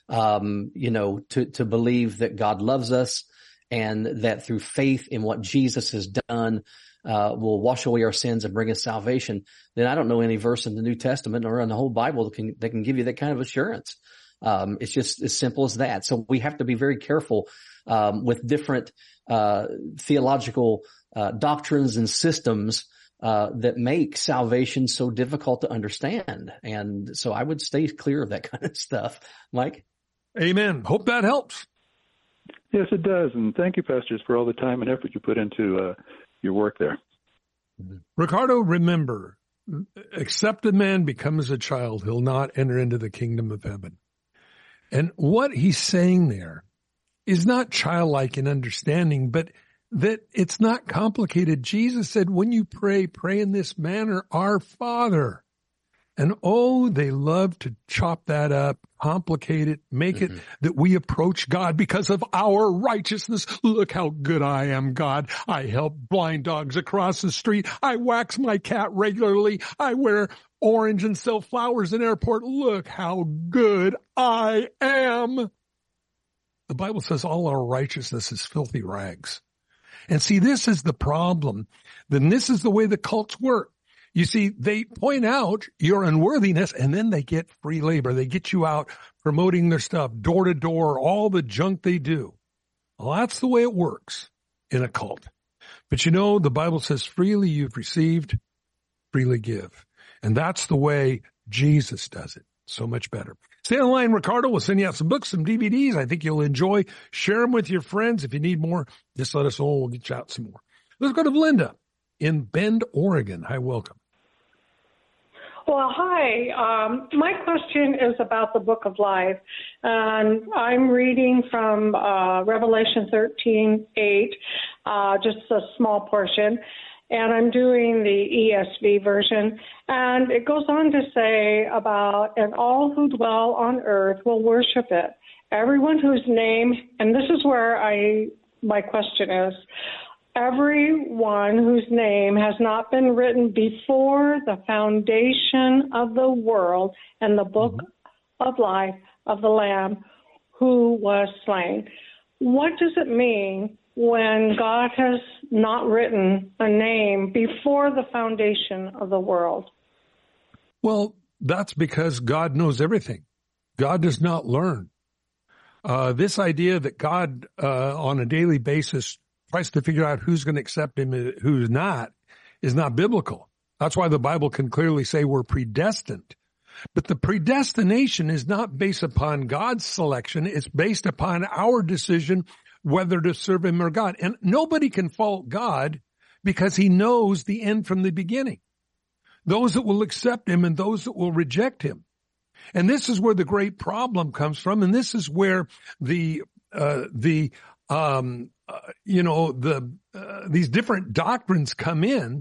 um, you know, to, to believe that God loves us and that through faith in what Jesus has done, uh, will wash away our sins and bring us salvation, then I don't know any verse in the New Testament or in the whole Bible that can, that can give you that kind of assurance. Um, it's just as simple as that. So we have to be very careful, um, with different, uh, theological, uh, doctrines and systems uh, that make salvation so difficult to understand. And so I would stay clear of that kind of stuff. Mike? Amen. Hope that helps. Yes, it does. And thank you, pastors, for all the time and effort you put into uh, your work there. Ricardo, remember, except a man becomes a child, he'll not enter into the kingdom of heaven. And what he's saying there is not childlike in understanding, but that it's not complicated. Jesus said, when you pray, pray in this manner, our Father. And oh, they love to chop that up, complicate it, make mm-hmm. it that we approach God because of our righteousness. Look how good I am, God. I help blind dogs across the street. I wax my cat regularly. I wear orange and sell flowers in airport. Look how good I am. The Bible says all our righteousness is filthy rags. And see, this is the problem. Then this is the way the cults work. You see, they point out your unworthiness, and then they get free labor. They get you out promoting their stuff, door to door, all the junk they do. Well, that's the way it works in a cult. But you know, the Bible says, freely you've received, freely give. And that's the way Jesus does it. So much better. Stay on the line, Ricardo. We'll send you out some books, some D V Ds. I think you'll enjoy. Share them with your friends. If you need more, just let us know. We'll get you out some more. Let's go to Linda in Bend, Oregon. Hi, welcome. Well, hi. Um, my question is about the Book of Life, and I'm reading from uh, Revelation thirteen eight, uh, just a small portion, and I'm doing the E S V version, and it goes on to say about, and all who dwell on earth will worship it. Everyone whose name, and this is where I my question is, everyone whose name has not been written before the foundation of the world and the book mm-hmm. of life of the Lamb who was slain. What does it mean when God has not written a name before the foundation of the world? Well, that's because God knows everything. God does not learn. Uh, this idea that God, uh, on a daily basis, tries to figure out who's going to accept him and who's not is not biblical. That's why the Bible can clearly say we're predestined. But the predestination is not based upon God's selection. It's based upon our decision whether to serve him or God. And nobody can fault God because he knows the end from the beginning. Those that will accept him and those that will reject him. And this is where the great problem comes from. And this is where the, uh, the, um, Uh, you know, the, uh, these different doctrines come in,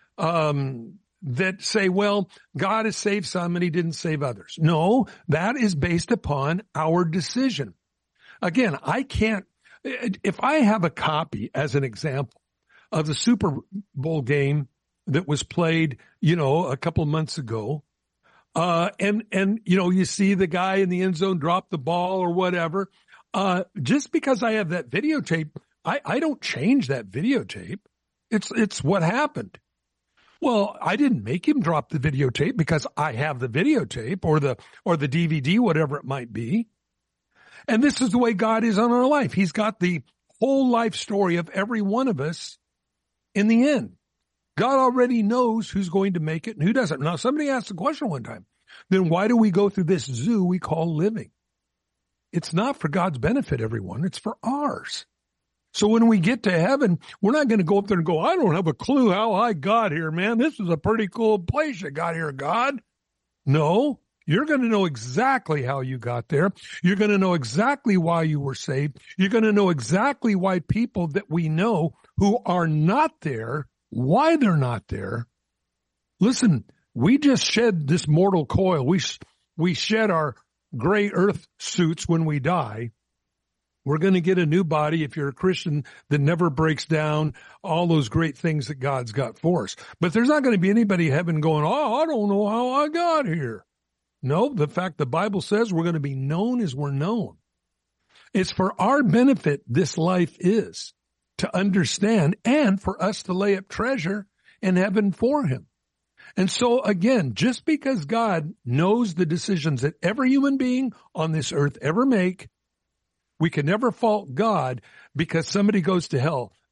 um, that say, well, God has saved some and he didn't save others. No, that is based upon our decision. Again, I can't, if I have a copy as an example of the Super Bowl game that was played, you know, a couple of months ago, uh, and, and, you know, you see the guy in the end zone drop the ball or whatever, uh, just because I have that videotape, I, I don't change that videotape. It's, it's what happened. Well, I didn't make him drop the videotape because I have the videotape or the, or the D V D, whatever it might be. And this is the way God is on our life. He's got the whole life story of every one of us in the end. God already knows who's going to make it and who doesn't. Now, somebody asked the question one time, then why do we go through this zoo we call living? It's not for God's benefit, everyone. It's for ours. So when we get to heaven, we're not going to go up there and go, I don't have a clue how I got here, man. This is a pretty cool place you got here, God. No, you're going to know exactly how you got there. You're going to know exactly why you were saved. You're going to know exactly why people that we know who are not there, why they're not there. Listen, we just shed this mortal coil. We, we shed our gray earth suits when we die. We're going to get a new body if you're a Christian that never breaks down, all those great things that God's got for us. But there's not going to be anybody in heaven going, oh, I don't know how I got here. No, the fact the Bible says we're going to be known as we're known. It's for our benefit this life is, to understand and for us to lay up treasure in heaven for him. And so again, just because God knows the decisions that every human being on this earth ever make, we can never fault God because somebody goes to hell.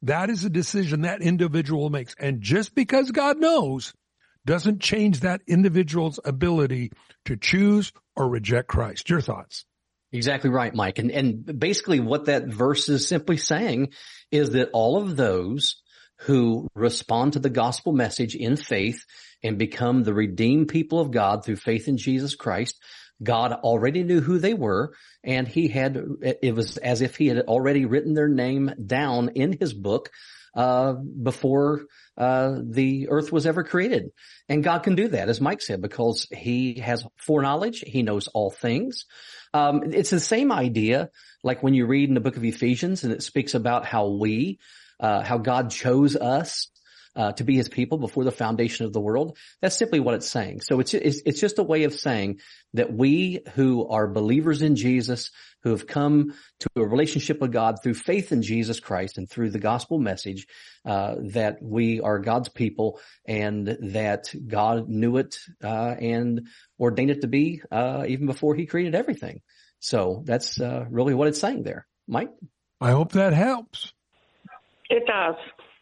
That is a decision that individual makes. And just because God knows doesn't change that individual's ability to choose or reject Christ. Your thoughts? Exactly right, Mike. And, and basically what that verse is simply saying is that all of those who respond to the gospel message in faith and become the redeemed people of God through faith in Jesus Christ, God already knew who they were, and he had, it was as if he had already written their name down in his book, uh, before, uh, the earth was ever created. And God can do that, as Mike said, because he has foreknowledge. He knows all things. Um, it's the same idea, like when you read in the book of Ephesians and it speaks about how we, uh, how God chose us, Uh, to be his people before the foundation of the world. That's simply what it's saying. So it's, it's, it's just a way of saying that we who are believers in Jesus, who have come to a relationship with God through faith in Jesus Christ and through the gospel message, uh, that we are God's people and that God knew it, uh, and ordained it to be, uh, even before he created everything. So that's, uh, really what it's saying there. Mike? I hope that helps. It does.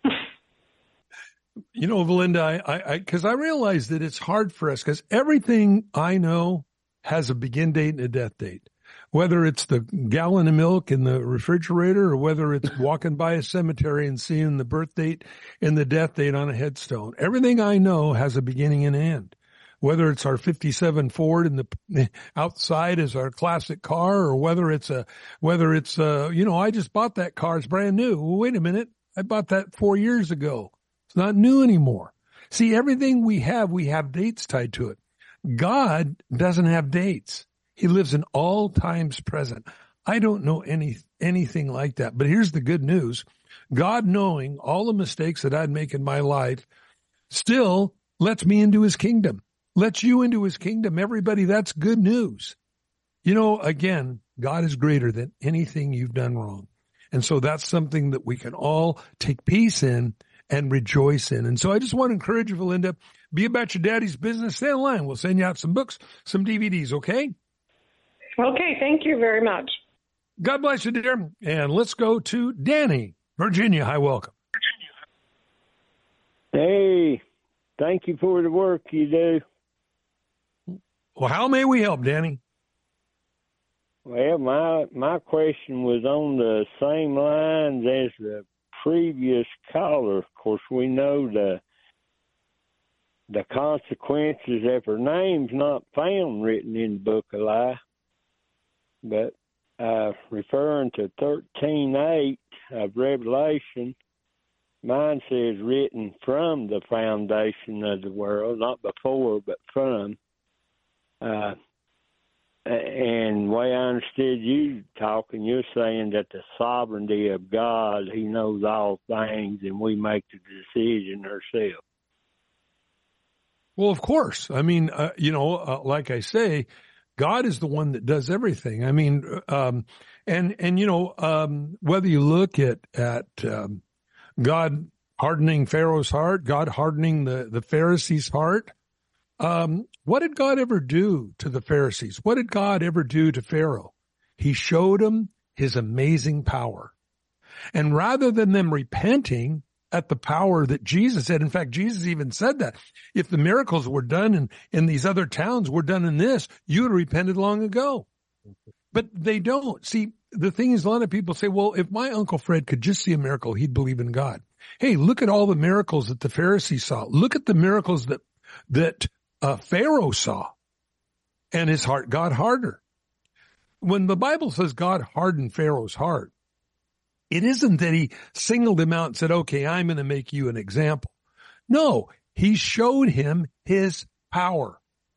You know, Valinda, I, I, cause I realize that it's hard for us because everything I know has a begin date and a death date, whether it's the gallon of milk in the refrigerator or whether it's walking by a cemetery and seeing the birth date and the death date on a headstone. Everything I know has a beginning and end, whether it's our fifty-seven Ford and the outside is our classic car or whether it's a, whether it's a, you know, I just bought that car. It's brand new. Well, wait a minute. I bought that four years ago. It's not new anymore. See, everything we have, we have dates tied to it. God doesn't have dates. He lives in all times present. I don't know any anything like that. But here's the good news. God, knowing all the mistakes that I'd make in my life, still lets me into his kingdom. Lets you into his kingdom. Everybody, that's good news. You know, again, God is greater than anything you've done wrong. And so that's something that we can all take peace in and rejoice in. And so I just want to encourage you, Valinda, be about your daddy's business. Stay in line. We'll send you out some books, some D V Ds, okay? Okay, thank you very much. God bless you, dear. And let's go to Danny, Virginia. Hi, welcome. Hey, thank you for the work you do. Well, how may we help, Danny? Well, my my question was on the same lines as the previous caller. Of course, we know the the consequences if her name's not found written in the Book of Life. But uh, referring to thirteen eight of Revelation, mine says written from the foundation of the world, not before, but from. Uh, And the way I understood you talking, you're saying that the sovereignty of God, he knows all things, and we make the decision ourselves. Well, of course. I mean, uh, you know, uh, like I say, God is the one that does everything. I mean, um, and, and, you know, um, whether you look at, at, um, God hardening Pharaoh's heart, God hardening the, the Pharisees' heart, Um, what did God ever do to the Pharisees? What did God ever do to Pharaoh? He showed them his amazing power. And rather than them repenting at the power that Jesus had, in fact, Jesus even said that if the miracles were done in, in these other towns were done in this, you would have repented long ago. But they don't. See, the thing is, a lot of people say, well, if my Uncle Fred could just see a miracle, he'd believe in God. Hey, look at all the miracles that the Pharisees saw. Look at the miracles that, that, Uh, Pharaoh saw, and his heart got harder. When the Bible says God hardened Pharaoh's heart, it isn't that he singled him out and said, okay, I'm going to make you an example. No, he showed him his power.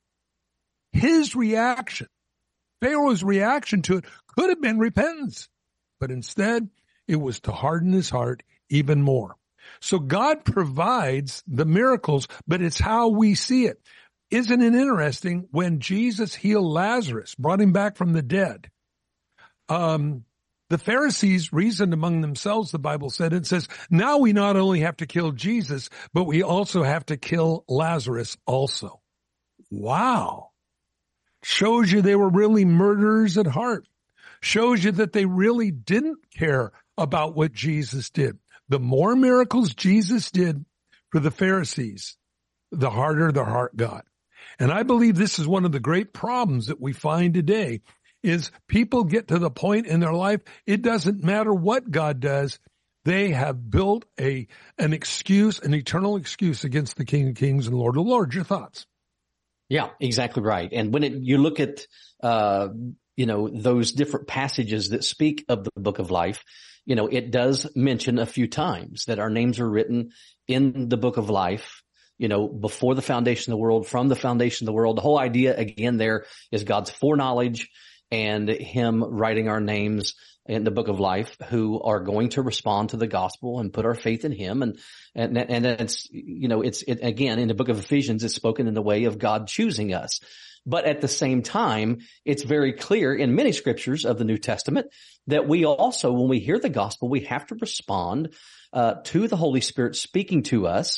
His reaction, Pharaoh's reaction to it could have been repentance, but instead it was to harden his heart even more. So God provides the miracles, but it's how we see it. Isn't it interesting when Jesus healed Lazarus, brought him back from the dead? Um, the Pharisees reasoned among themselves, the Bible said. It says, now we not only have to kill Jesus, but we also have to kill Lazarus also. Wow. Shows you they were really murderers at heart. Shows you that they really didn't care about what Jesus did. The more miracles Jesus did for the Pharisees, the harder their heart got. And I believe this is one of the great problems that we find today is people get to the point in their life, it doesn't matter what God does. They have built a, an excuse, an eternal excuse against the King of Kings and Lord of Lords. Your thoughts? Yeah, exactly right. And when it, you look at, uh, you know, those different passages that speak of the book of life, you know, it does mention a few times that our names are written in the book of life, you know, before the foundation of the world, from the foundation of the world. The whole idea again there is God's foreknowledge and him writing our names in the book of life who are going to respond to the gospel and put our faith in him. And, and, and it's, you know, it's, it, again, in the book of Ephesians, it's spoken in the way of God choosing us. But at the same time, it's very clear in many scriptures of the New Testament that we also, when we hear the gospel, we have to respond uh, to the Holy Spirit speaking to us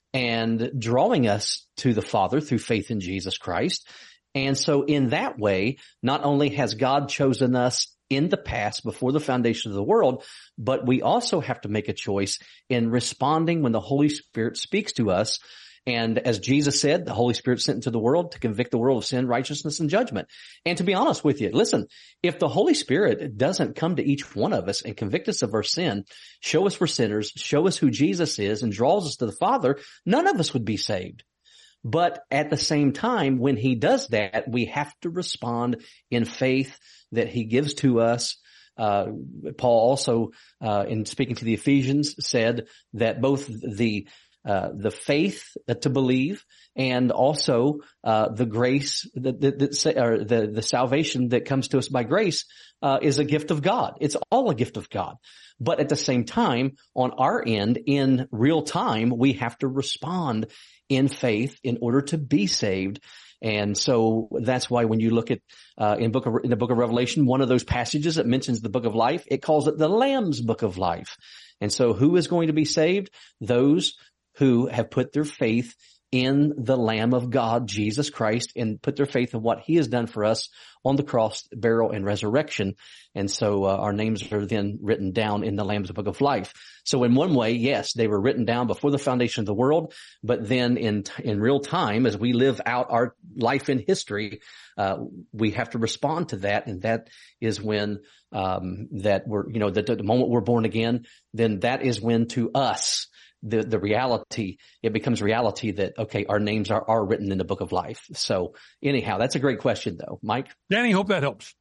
and drawing us to the Father through faith in Jesus Christ. And so in that way, not only has God chosen us in the past before the foundation of the world, but we also have to make a choice in responding when the Holy Spirit speaks to us. And as Jesus said, the Holy Spirit sent into the world to convict the world of sin, righteousness, and judgment. And to be honest with you, listen, if the Holy Spirit doesn't come to each one of us and convict us of our sin, show us we're sinners, show us who Jesus is, and draws us to the Father, none of us would be saved. But at the same time, when he does that, we have to respond in faith that he gives to us. Uh, Paul also, uh, in speaking to the Ephesians, said that both the Uh, the faith to believe and also uh, the grace, that, that, that, or the, the salvation that comes to us by grace uh, is a gift of God. It's all a gift of God. But at the same time, on our end, in real time, we have to respond in faith in order to be saved. And so that's why when you look at uh, in book of, in the book of Revelation, one of those passages that mentions the book of life, it calls it the Lamb's book of life. And so who is going to be saved? Those who have put their faith in the Lamb of God, Jesus Christ, and put their faith in what he has done for us on the cross, burial, and resurrection. And so uh, our names are then written down in the Lamb's book of life. So in one way, yes, they were written down before the foundation of the world, but then in in real time, as we live out our life in history, uh, we have to respond to that. And that is when um, that we're, you know, the, the moment we're born again, then that is when to us, the, the reality, it becomes reality that, okay, our names are, are written in the book of life. So anyhow, that's a great question though. Mike? Danny, hope that helps.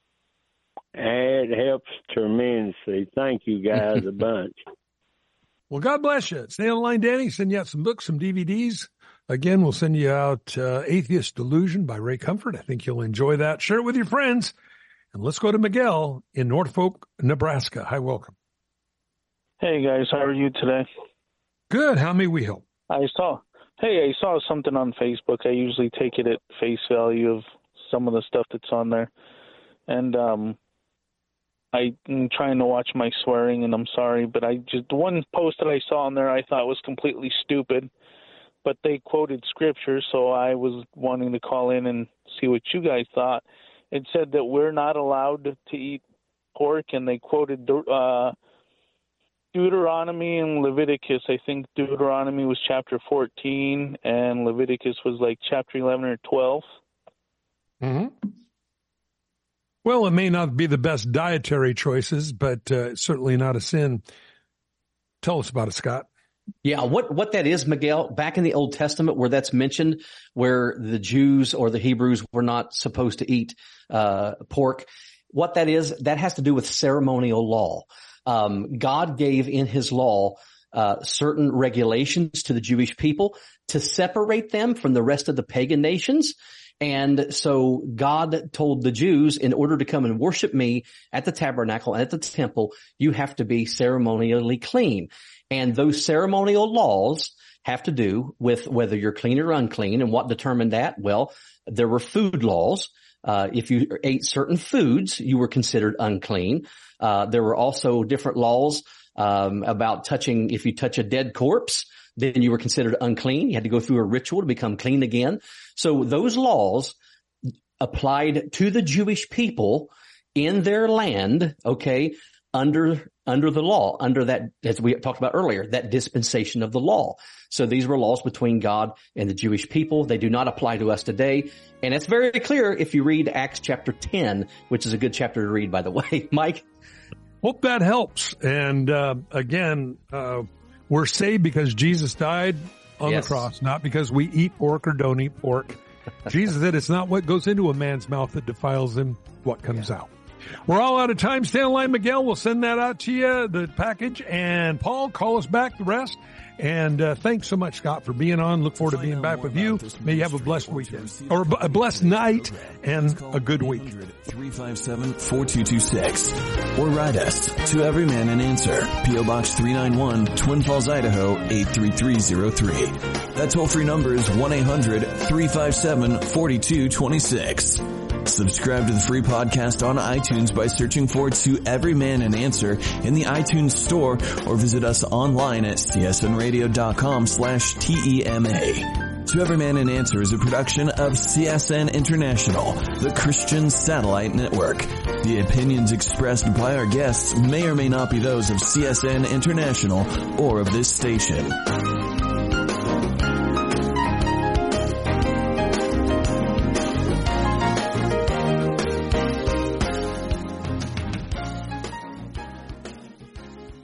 It helps tremendously. Thank you guys a bunch. Well, God bless you. Stay on the line, Danny. Send you out some books, some D V Ds. Again, we'll send you out uh, Atheist Delusion by Ray Comfort. I think you'll enjoy that. Share it with your friends. And let's go to Miguel in Norfolk, Nebraska. Hi, welcome. Hey, guys. How are you today? Good. How may we help? I saw, hey, I saw something on Facebook. I usually take it at face value of some of the stuff that's on there. And um, I'm trying to watch my swearing, and I'm sorry, but I just, the one post that I saw on there I thought was completely stupid, but they quoted scripture, so I was wanting to call in and see what you guys thought. It said that we're not allowed to eat pork, and they quoted uh Deuteronomy and Leviticus. I think Deuteronomy was chapter fourteen and Leviticus was like chapter eleven or twelve. Mm-hmm. Well, it may not be the best dietary choices, but uh, certainly not a sin. Tell us about it, Scott. Yeah, what, what that is, Miguel, back in the Old Testament where that's mentioned, where the Jews or the Hebrews were not supposed to eat uh pork, what that is, that has to do with ceremonial law. Um, God gave in his law uh certain regulations to the Jewish people to separate them from the rest of the pagan nations. And so God told the Jews, in order to come and worship me at the tabernacle and at the temple, you have to be ceremonially clean. And those ceremonial laws have to do with whether you're clean or unclean. And what determined that? Well, there were food laws. Uh, if you ate certain foods, you were considered unclean. Uh, there were also different laws, um, about touching, if you touch a dead corpse, then you were considered unclean. You had to go through a ritual to become clean again. So those laws applied to the Jewish people in their land, okay, under under the law, under that, as we talked about earlier, that dispensation of the law. So these were laws between God and the Jewish people. They do not apply to us today. And it's very clear if you read Acts chapter ten, which is a good chapter to read, by the way. Mike? Hope that helps. And uh, again, uh, we're saved because Jesus died on Yes. the cross, not because we eat pork or don't eat pork. Jesus said it's not what goes into a man's mouth that defiles him, what comes Yeah. out. We're all out of time. Stay on line, Miguel. We'll send that out to you, the package. And Paul, call us back, the rest. And uh, thanks so much, Scott, for being on. Look forward to being back with you. May you have a blessed weekend, or a blessed night and a good week. three five seven, four two two six. Or write us to Every Man an Answer, P O Box three nine one, Twin Falls, Idaho eight three three zero three. That toll-free number is one eight hundred, three five seven, four two two six. Subscribe to the free podcast on iTunes by searching for To Every Man an Answer in the iTunes store, or visit us online at c s n radio dot com slash T E M A. To Every Man an Answer is a production of C S N International, the Christian Satellite Network. The opinions expressed by our guests may or may not be those of C S N International or of this station.